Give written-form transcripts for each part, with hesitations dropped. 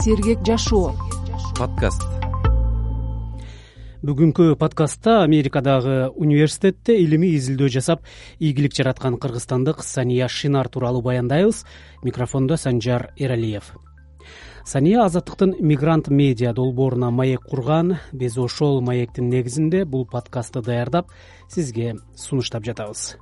Сергек жашоо подкаст. Бүгүнкү подкастта Америкадагы университетте илимий изилдөө жасап, ийгилик жараткан кыргызстандык Сания Шинар тууралуу баяндайбыз. Микрофондо Санжар Эралиев. Сания Азаттыктын мигрант медиа долбооруна маек курган. Биз ошол маектин негизинде бул подкастты даярдап, сизге сунуштап жатабыз.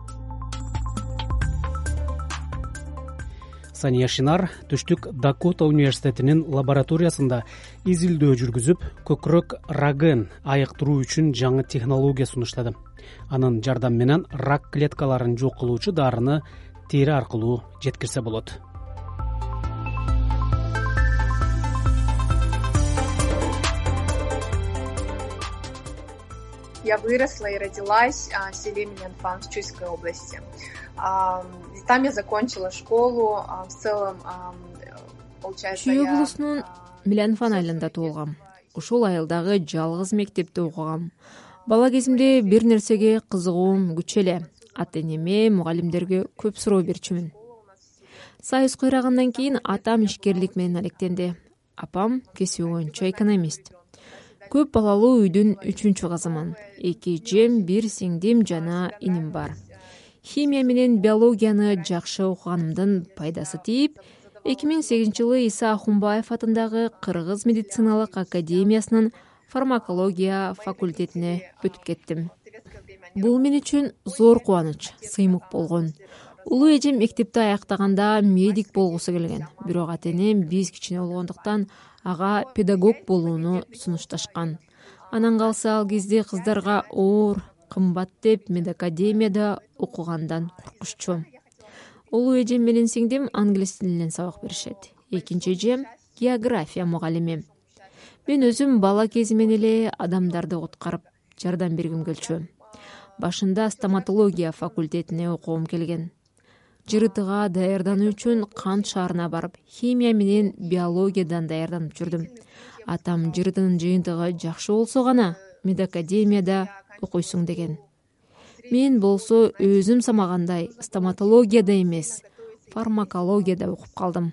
Сания Шинар Түштүк Дакота университетинин лабораториясында изилдөө жүргүзүп, көкүрөк рагын айыктыруу үчүн жаңы технология сунуштады. Анын жардамы менен рак клеткаларын жок кылуучу дарыны тери аркылуу жеткирсе болот. Я выросла и родилась в селе Милянфан в Чуйской области. Там я закончила школу. В целом, получается, Чүй облусунун Милянфан айылында туулгам. Ушул айылдагы жалгыз мектепте окугам. Бала кезимде бир нерсеге кызыгуум күч эле. Ата-энеме, мугалимдерге көп суроо берчүмүн. Союз куйрагандан кийин атам ишкерлик менен алектенди. Апам кесиби боюнча экономист. Көп балалуу үйдүн 3-чү кызымын. 2 эжем, 1 сиңдим жана иним бар. Химия менен биологияны жакшы окуганымдын пайдасы тийип, 2008-жылы Иса Ахунбаев атындагы Кыргыз медициналык академиясынын фармакология факультетине өтүп кеттим. Бул мен үчүн зор кубаныч, сыймык болгон. Улуу эжем мектепти аяктаганда медик болгусу келген. Бирок ата-энем биз кичине болгондуктан ага педагог болууну сунушташкан. Анан калса ал кезде кыздарга оор, кымбат деп медакадемияда окугандан коркушчу. Улуу эжем менен сиңдим англис тилинен сабак беришет. Экинчи эжем география мугалими. Мен өзүм бала кезимен эле адамдарды куткарып, жардам бергим келчү. Башында стоматология факультетине окугум келген. ЖРТга даярдануу үчүн Кант шаарына барып, химия менен биологиядан даярданып жүрдүм. Атам ЖРТнын жыйынтыгы жакшы болсо гана медакадемияда окуйсуң деген. Мен болсо өзүм самагандай стоматологияда эмес, фармакологияда окуп калдым.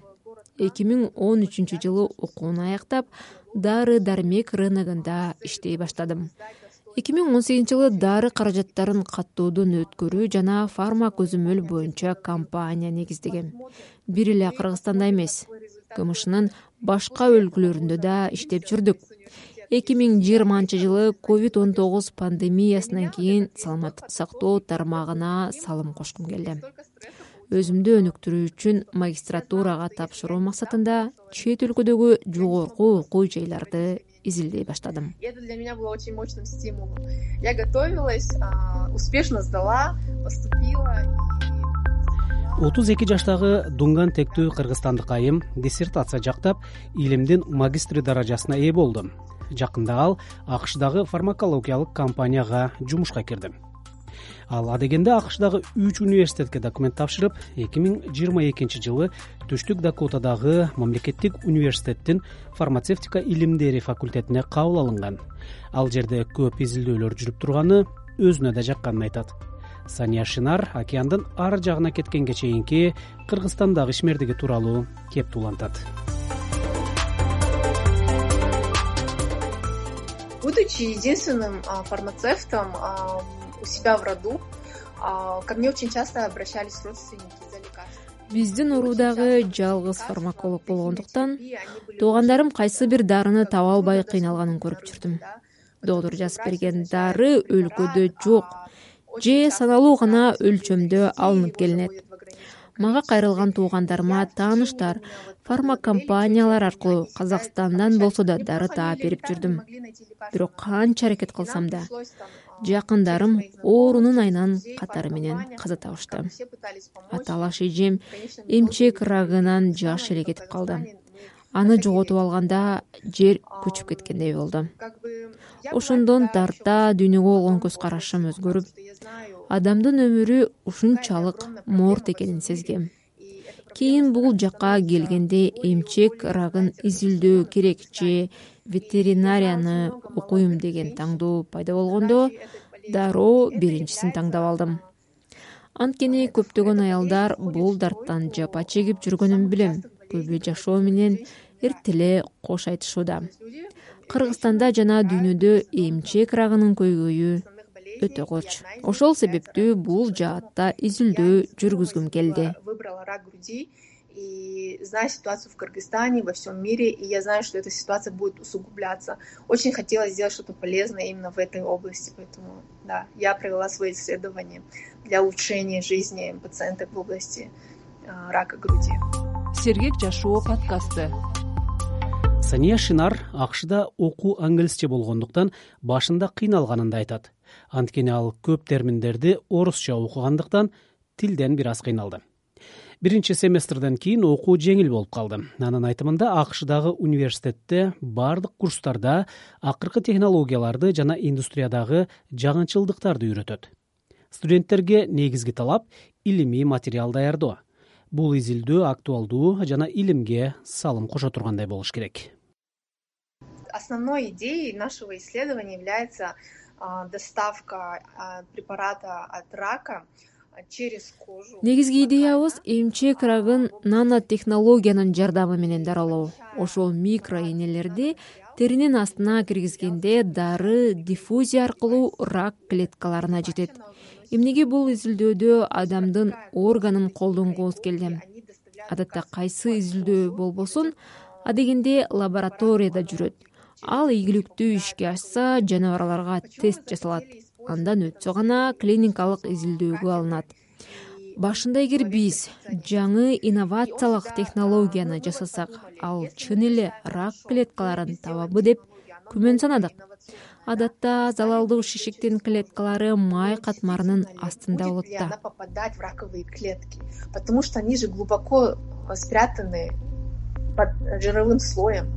2013-жылы окууну аяктап, дары-дармек рыногунда иштей баштадым. 2018-жылы дары каражаттарын каттоодон өткөрүү жана фарма көзөмөл боюнча компания негиздегем. Бир эле Кыргызстанда эмес, КМШнын башка өлкөлөрүндө да иштеп жүрдүк. 2020-жылы COVID-19 пандемиясынан кийин саламаттык сактоо тармагына салым кошкум келди. Өзүмдү өнүктүрүү үчүн магистратурага тапшыруу максатында чет өлкөдөгү жогорку окуу жайларды изилдей баштадым. Это для меня было очень мощным стимулом. Я готовилась, успешно сдала, поступила. 32 жаштагы Дунган тектүү кыргызстандык айым диссертация жактап, илимдин магистри даражасына ээ болду. Жакында ал АКШдагы фармакологиялык компанияга жумушка кирди. Ал адегенде АКШдагы 3 университетке документ тапшырып, 2022-жылы Түштүк Дакотадагы мамлекеттик университеттин фармацевтика илимдери факультетине кабыл алынган. Ал жерде көп изилдөөлөр жүрүп турганы өзүнө да жакканын айтат. Сания Шинар океандын ар жагына кеткенге чейинки Кыргызстандагы ишмердиги тууралуу кеп туулантат. Будучи единственным фармацевтом у себя в роду, ко мне очень часто обращались родственники за лекарствами. Биздин уруудагы жалгыз фармаколог болгондуктан туугандарым кайсы бир дарыны таба албай кыйналганын көрүп жүрдүм. Доктор жазып берген дары өлкөдө жок, же саналуу гана өлчөмдө алынып келинет. Мага кайрылган туугандарыма тааныштар, фармакомпаниялар аркылуу Казакстандан болсо да дары таап берип жүрдүм. Бирок канча аракет кылсам да жакындарым оорунун айынан катары менен каза табышты. Аталаш эжем эмчек рагынан жаш эле кетип калды. Аны жоготуп алганда жер көчүп кеткендей болду. Ошондон тарта дүйнөгө болгон көз карашым өзгөрүп, адамдын өмүрү ушунчалык моорт экенин сезгем. Кийин бул жакка келгенде эмчек рагын изилдөө керек же ветеринарияны окуйм деген таңдоо пайда болгондо дароо биринчисин таңдап алдым. Анткени көптөгөн аялдар бул дарттан жапа чегип жүргөнүн билем. Көбү жашоо менен эртеле кош айтышууда. Кыргызстанда жана дүйнөдө эмчек рагынын көйгөйү өтө коч. Ошол себептүү бул жаатта изилдөө жүргүзгүм келди. И знаю ситуацию в Кыргызстане, во всем мире, и я знаю, что эта ситуация будет усугубляться. Очень хотела сделать что-то полезное именно в этой области, поэтому, да, я провела свои исследования для улучшения жизни пациентов в области рака груди. Сергек жашоо подкасты. Сания Шинар АКШда окуу англисче болгондуктан башында кыйналганын айтат. Анткени ал көп терминдерди орусча окугандыктан тилден бир аз кыйналды. Биринчи семестрден кийин окуу жеңил болуп калды. Анын айтымында АКШдагы университетте бардык курстарда акыркы технологияларды жана индустриядагы жагынчылдыктарды үйрөтөт. Студенттерге негизги талап илимий материал даярдоо. Бул изилдөө актуалдуу жана илимге салым кошо тургандай болуш керек. Основной идеей нашего исследования является доставка препарата от рака через кожу. Негизги идеябыз эмчек рагын нанотехнологиянын жардамы менен даралоо. Ошол микро ийнелерди теринин астына киргизгенде дары диффузия аркылуу рак клеткаларына жетет. Эмнеге бул изилдөөдө адамдын органын колдонгубуз келди? Адатта кайсы изилдөө болбосун, адегенде лабораторияда жүрөт. Ал ийгиликтүү ишке ашса, жаныбарларга тест жасалат. Андан өтсө гана клиникалык изилдөөгө алынат. Башында эгер биз жаңы инновациялык технологияны жасасак, ал чын эле рак клеткаларын табабы деп күмөн санадык. Адатта залалдуу шишиктин клеткалары май катмарынын астында болот да. Попадать в раковые клетки, потому что они же глубоко спрятаны под жировым слоем.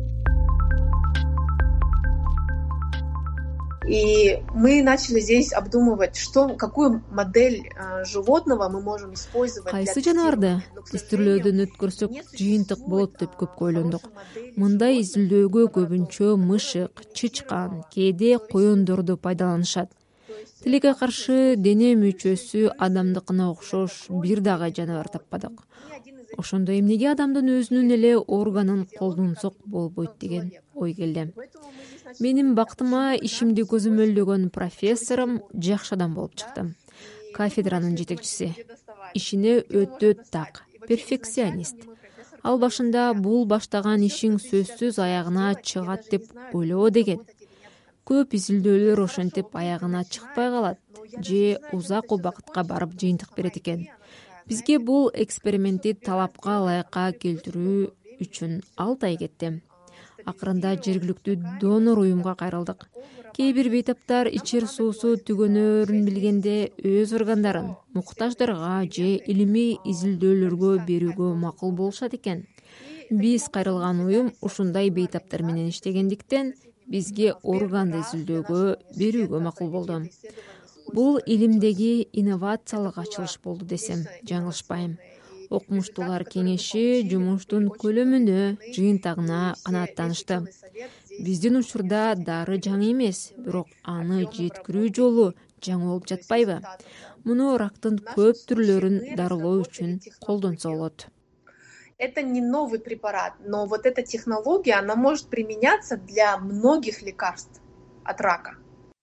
И мы начали здесь обдумывать, какую модель животного мы можем использовать. Кайсы жаныбарды тестирлөөдөн өткөрсөк жыйынтык болот деп көп ойлондук. Мындай изилдөөгө көбүнчө мышык, чычкан, кээде коёндорду пайдаланышат. Тилекке каршы дене мүчөсү адамдыкына окшош бир дагы жаныбар таппадык. Ошондо эмнеге адамдын өзүнүн эле органын колдонсок болбойт деген ой келди. Менин бактыма ишимди көзөмөлдөгөн профессорум жакшы адам болуп чыкты. Кафедранын жетекчиси. Ишине өтө так, перфекционист. Ал башында бул баштаган ишиң сөзсүз аягына чыгат деп ойлобо деген. Көп изилдөөлөр ошентип аягына чыкпай калат же узак убакытка барып жыйынтык берет экен. Бизге бул экспериментти талапка ылайыкка келтирүү үчүн 6 ай кетти. Акырында жергиликтүү донор уюмга кайрылдык. Кээ бир бейтаптар ичер суусу түгөнөрүн билгенде өз органдарын муктаждарга же илимий изилдөөлөргө берүүгө макул болушат экен. Биз кайрылган уюм ушундай бейтаптар менен иштегендиктен бизге органды изилдөөгө берүүгө макул болду. Бул илимдеги инновациялык ачылыш болду десем жаңылышпайм. Окумуштуулар кеңеши жумуштун көлөмүнө, жыйынтыгына канааттанышты. Биздин учурда дары жаңы эмес, бирок аны жеткирүү жолу жаңы болуп жатпайбы? Муну рактын көп түрлөрүн дарылоо үчүн колдонсо болот. Это не новый препарат, но вот эта технология, она может применяться для многих лекарств от рака.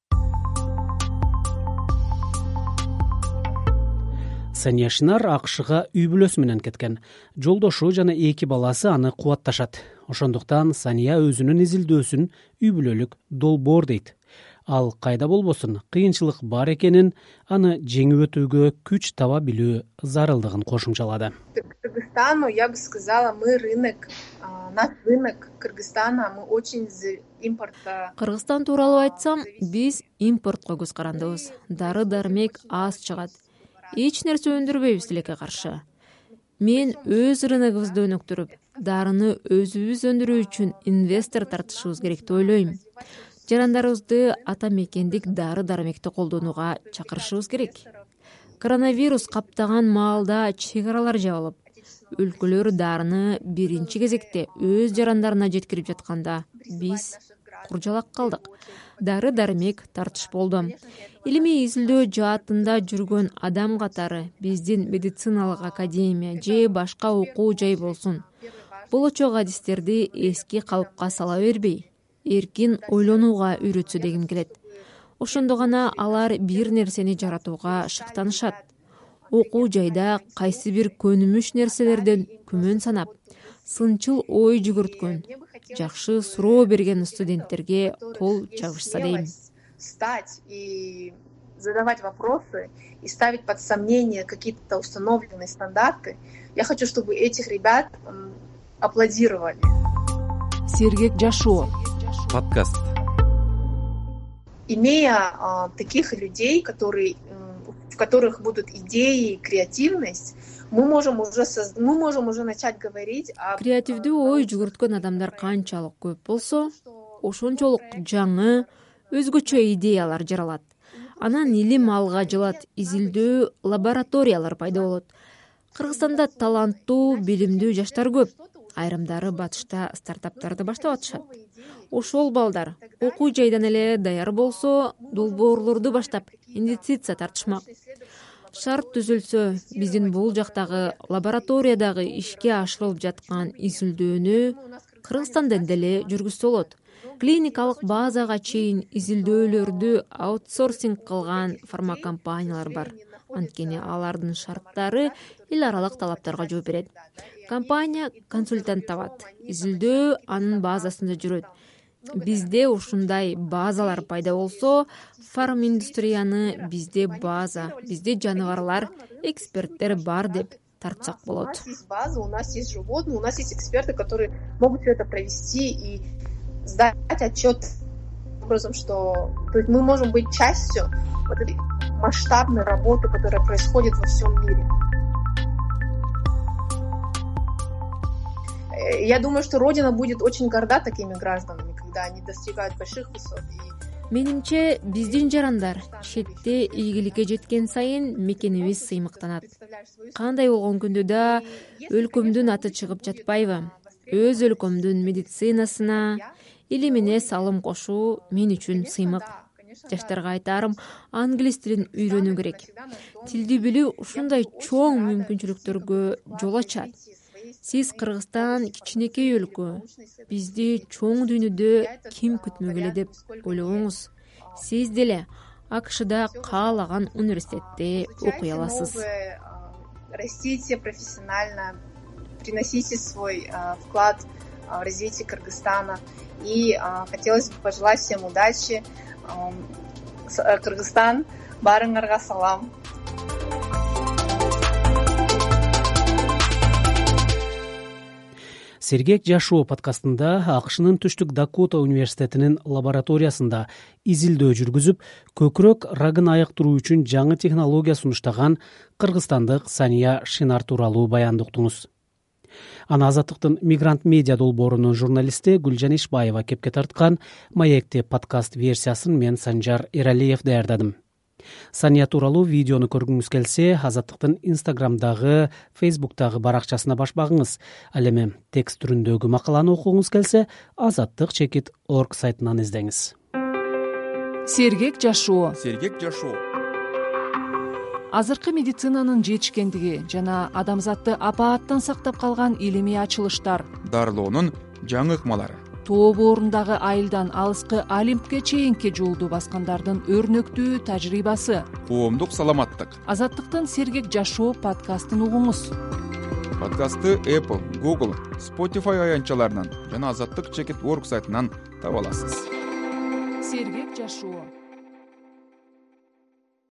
Сания Шинар АКШга үй бүлөсү менен кеткен. Жолдошу жана 2 баласы аны кубатташат. Ошондуктан Сания өзүнүн изилдөөсүн үй бүлөлүк долбоор дейт. Ал кайда болбосун кыйынчылык бар экенин, аны жеңип өтүүгө күч таба билүү зарылдыгын кошумчалады. Кыргызстану, я бы сказала, мы рынок, наш рынок Кыргызстана, мы очень импорта. Кыргызстан тууралуу айтсам, биз импортко көз карандыбыз. Дары-дармек аз чыгат. Эч нерсе өндүрбөйбүз тилекке каршы. Мен өз рыногубузду өнүктүрүп, дарыны өзүбүз өндүрүү үчүн инвестор тартышыбыз керек деп ойлойм. Жарандарыбызды ата мекендик дары-дармекти колдонууга чакырышыбыз керек. Коронавирус каптаган маалда чек аралар жабылып, өлкөлөр дарыны биринчи кезекте өз жарандарына жеткирип жатканда биз куржалак калдык. Дары-дармек тартыш болду. Илимий изилдөө жаатында жүргөн адам катары биздин медициналык академия же башка окуу жай болсун. болочок адистерди эски калыпка сала бербей, эркин ойлонууга үйрөтсө дегим келет. Ошондо гана алар бир нерсени жаратууга шыктанышат. Окуу жайда кайсы бир көнүмүш нерселерден күмөн санап, сынчыл ой жүгүрткөн, жакшы суроо берген студенттерге кол чабышса дейм. Встать и задавать вопросы и ставить под сомнение какие-то установленные стандарты. Я хочу, чтобы этих ребят аплодировали. Сергек жашоо. Подкаст. Имея таких людей, в которых будут идеи, креативность, мы можем уже начать говорить о... Креативдүү ой жүгүрткөн адамдар канчалык көп болсо, ошончолук жаңы, өзгөчө идеялар жаралат. Анан илим алга жылат, изилдөө лабораториялар пайда болот. Кыргызстанда таланттуу, билимдүү жаштар көп. Айрымдары батышта стартаптарды баштап атышат. Ошол балдар окуу жайдан эле даяр болсо, долбоорлорду баштап инвестиция тартышмак. Шарт түзүлсө, биздин бул жактагы лабораториядагы ишке ашырылып жаткан изилдөөнү Кыргызстанда деле жүргүзсө болот. Клиникалык базага чейин изилдөөлөрдү аутсорсинг кылган фармакомпаниялар бар. Анткени алардын шарттары эл аралык талаптарга жооп берет. Компания консультант табат. Изилдөө анын базасында жүрөт. Бизде ушундай базалар пайда болсо, фарминдустрияны бизде база, бизде жаныбарлар, эксперттер бар деп тартсак болот. У нас есть база, у нас есть животные, у нас есть эксперты, которые могут все это провести и сдать отчет образом, что мы можем быть частью вот этой масштабной работы, которая происходит во всем мире. Я думаю, что Родина будет очень горда такими гражданами, когда они достигают больших высот. Менимче, биздин жарандар четте ийгиликке жеткен сайын мекенибиз сыймыктанат. Кандай болгон күндө да өлкөмдүн аты чыгып жатпайбы? Өз өлкөмдүн медицинасына, илимине салым кошуу мен үчүн сыймык. Жаштарга айтарым, англис тилин үйрөнүү керек. Тилди билүү ушундай чоң мүмкүнчүлүктөргө жол ачат. Сиз Кыргызстан кичинекей өлкө, бизди чоң дүйнөдө ким күтмөгөлө деп ойлобоңуз. Сиз деле АКШда каалаган университетте окуй аласыз. Растите профессионально, приносите свой вклад в развитие Кыргызстана. И хотелось бы пожелать всем удачи. Кыргызстан, барыңарга салам. Сергек жашоо подкастында АКШнын Түштүк Дакота университетинин лабораториясында изилдөө жүргүзүп, көкүрөк рагын айыктыруу үчүн жаңы технология сунуштаган кыргызстандык Сания Шинар тууралуу баянды уктуңуз. Аны Азаттыктын Мигрант медиа долбоорунун журналисти Гүлжан Ишбаева кепке тарткан Маекте подкаст версиясын мен Санжар Эралиев даярдадым. Сания тууралуу видеону көргүңүз келсе, Азаттыктын Инстаграмдагы, Фейсбуктагы баракчасына башпагыңыз. Ал эми текст түрүндөгү макаланы окугуңуз келсе, azattik.org сайтынан издеңиз. Сергек жашоо. Сергек жашоо. Азыркы медицинанын жетишкендиги жана адамзатты апааттан сактап калган илимий ачылыштар, Дарылоонун жаңы ыкмалары. тоо боорундагы айылдан алыскы Олимпке чейинки жолду баскандардын өрнөктүү тажрыйбасы. Коомдук саламаттык. Азаттыктын Сергек жашоо подкастын угуңуз. Подкастты Apple, Google, Spotify аянтчаларынан жана azattik.org сайтынан таба аласыз. Сергек жашоо.